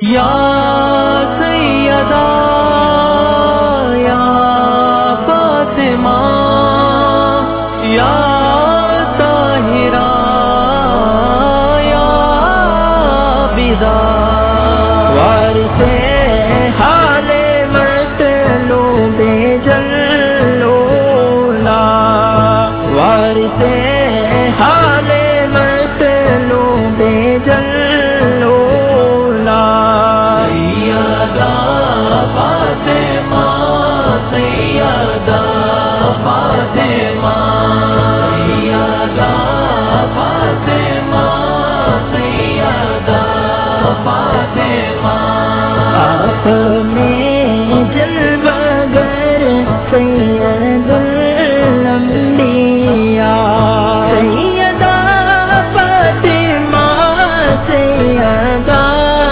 یا سیدہ یا فاطمہ یا طاہرہ یا عابدہ وارث حال مطلوب جلولا وارث حال مطلوب جلولا سیدہ فاطمہ سیدہ فاطمہ سیدہ فاطمہ سیدہ فاطمہ آپ میں جلوہ گر سید الانبیاء سیدہ فاطمہ سیدہ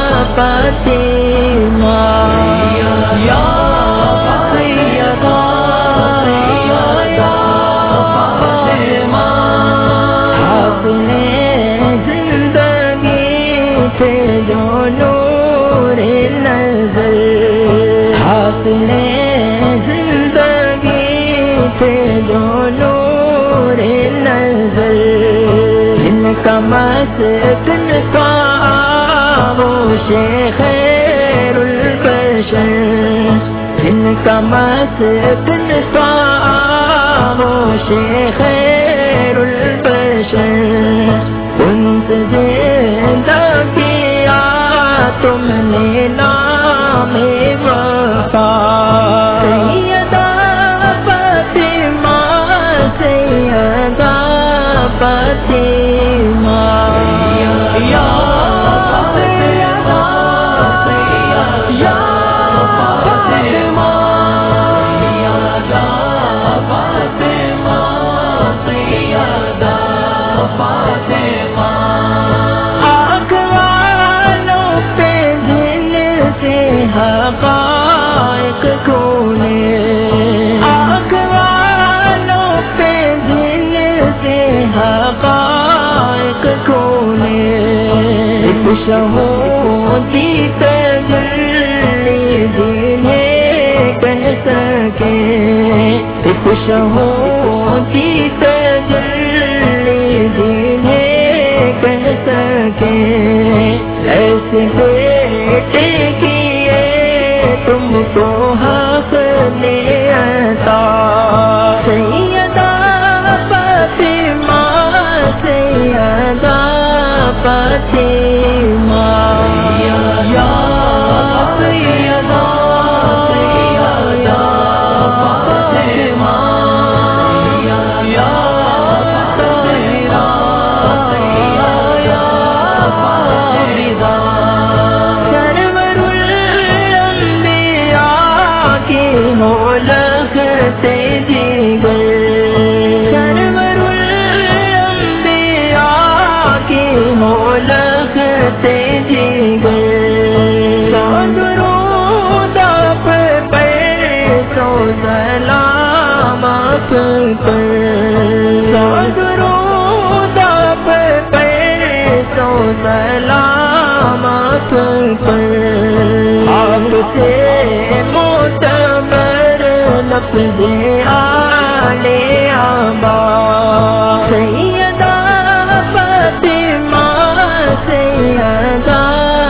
فاطمہ یا سیدہ سیدہ فاطمہ آپ نے زندگی سے جو نور نظر آپ نے زندگی سے جو نور نظر جن کا مسکن کا آغوش خیر البشر جن کا مسکن کا آغوش خیر البشر ان سے زندہ کیا تم نے نام وفا سیدہ فاطمہ سیدہ فاطمہ یا سیدہ سیدہ فاطمہ سیدہ فاطمہ سیدہ فاطمہ آنکھ والوں پہ جن سے حقائق کھولے آنکھ والوں پہ جن سے حقائق کھولے ایک شہودی تجلی جنہیں کہہ سکے ایک شہودی تجلی جنہیں کہہ سکے ایسے بیٹے کیے تم کو حق نے عطا سیدہ فاطمہ سیدہ فاطمہ یا سیدہ سیدہ فاطمہ یا طاہرہ یا عابدہ سرور الانبیاء کی مولک سے جگر سرور الانبیاء کی مولک سے جگر سو درود آپ پر سو سلام آپ پر سو درود آپ پر سو سلام آپ پر آپ سے معتبر لفظ آل آبا سیدہ فاطمہ سیدہ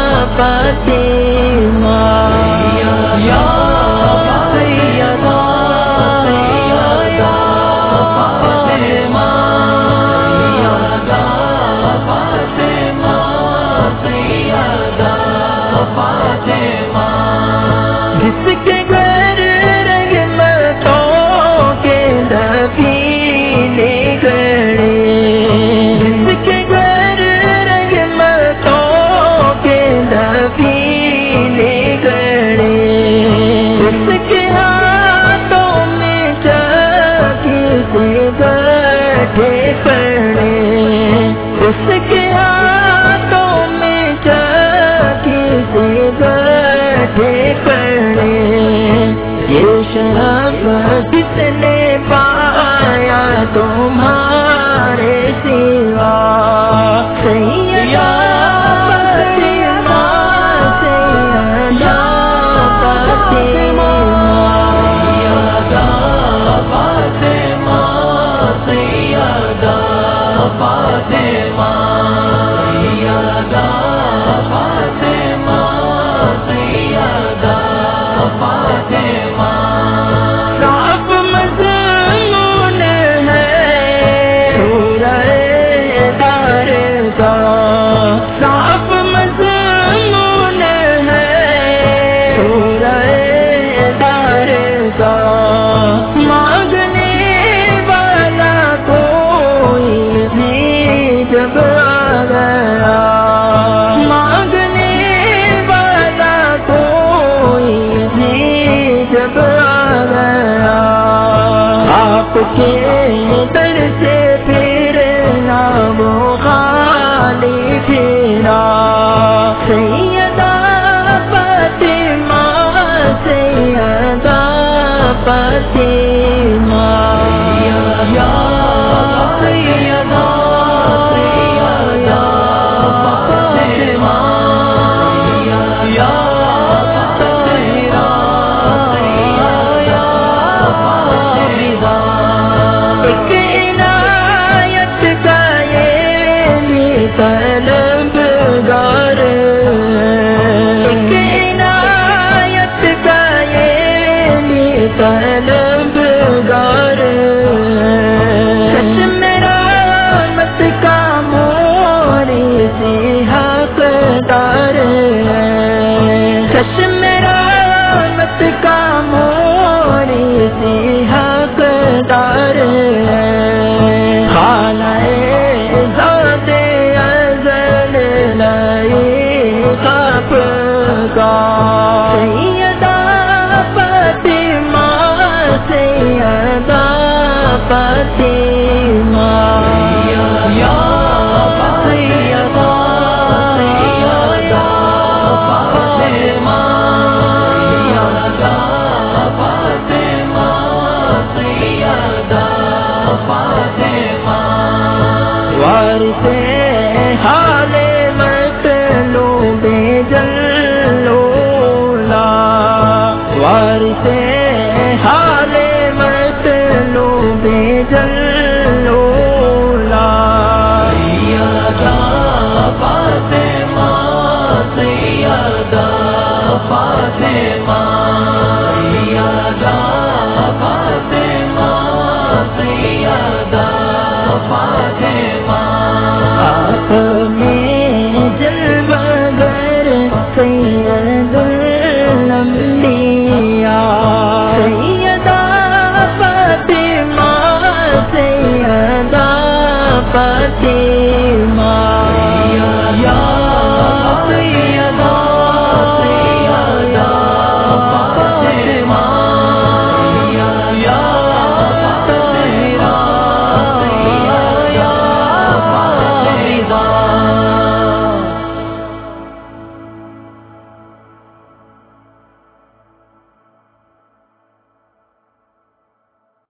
فاطمہ یا سیدہ سیدہ فاطمہ سیدہ فاطمہ سیدہ فاطمہ جس کے گھر رحمتوں کے دفینے گڑے جس کے گھر رحمتوں کے دفینے کے در سے پھرنا وہ خالی پھرا سیدہ فاطمہ سیدہ فاطمہ یا سیدہ فاطمہ یا طلبگار ایک عنایت کا یہ طلبگار چشم رحمت کا موری سے حقدار چشم رحمت کا موری سے حقدار سیدہ فاطمہ سیدہ فاطمہ یا سیدہ سیدہ فاطمہ سیدہ فاطمہ سیدہ فاطمہ وارث حال مطلوب جلولا وارث حال مطلوب جلولا سیدہ فاطمہ سیدہ فاطمہ سیدہ فاطمہ سیدہ فاطمہ آپ میں جلوہ گر سید الانبیاء سیدہ فاطمہ سیدہ فاطمہ